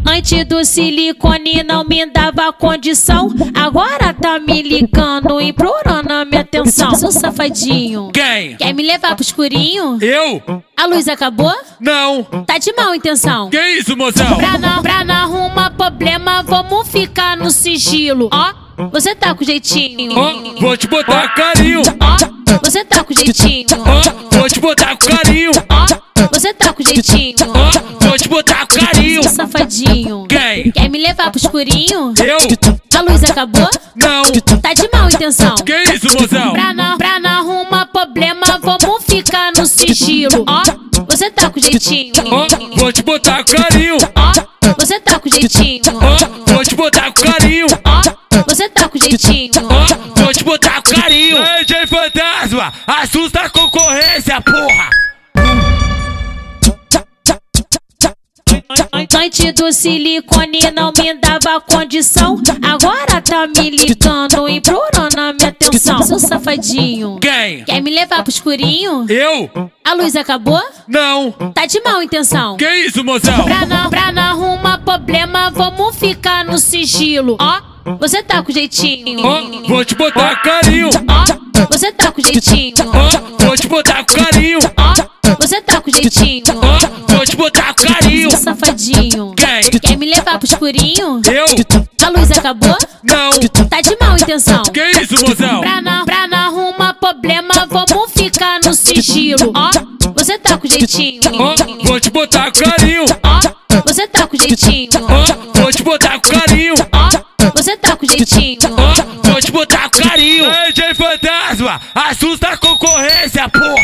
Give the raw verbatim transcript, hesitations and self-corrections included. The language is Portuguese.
Antes do silicone não me dava condição, agora tá me ligando, implorando a minha atenção. Seu safadinho, Quem? quer me levar pro escurinho? Eu? A luz acabou? Não. Tá de mal intenção. Que isso, mozão? Pra não, pra não arrumar problema, vamos ficar no sigilo. Ó, você tá com jeitinho. Ó, vou te botar carinho. Ó, você tá com jeitinho. Ó, vou te botar carinho. Ó, você tá com jeitinho. Ó, vou te botar carinho. Seu safadinho, Quem? quer me levar pro escurinho? Eu? A luz acabou? Não. Tá de mal intenção. Que isso, mozão? Pra não, pra não arrumar problema, vamos ficar no sigilo. Ó, você tá com jeitinho. Ó, vou te botar carinho. Ó, você tá com jeitinho. Ó, vou te botar carinho. Ó, você tá com jeitinho. Ó, vou te botar carinho. Ei, J Fantasma, assusta a concorrência, porra. Antes do silicone não me dava condição, agora tá me ligando, implorando a minha atenção. Seu safadinho, Quem? quer me levar pro escurinho? Eu? A luz acabou? Não. Tá de mal intenção. Que isso, mozão? Pra não, pra não arrumar problema, vamos ficar no sigilo. Ó, você tá com jeitinho. Ó, vou te botar carinho. Ó, você tá com jeitinho. Ó, vou te botar carinho. Ó, você tá com jeitinho. Ó, vou te botar carinho. Seu safadinho, Quem? quer me levar pro escurinho? Eu? A luz acabou? Não. Tá de mal intenção. Que isso, mozão? Pra não, pra não arrumar problema, vamos ficar no sigilo. Ó, você tá com jeitinho. Ó, vou te botar carinho. Ó, você tá com jeitinho. Ó, vou te botar carinho. Ó, você tá com jeitinho. Ó, vou te botar carinho. Ei, J Fantasma, assusta a concorrência, porra.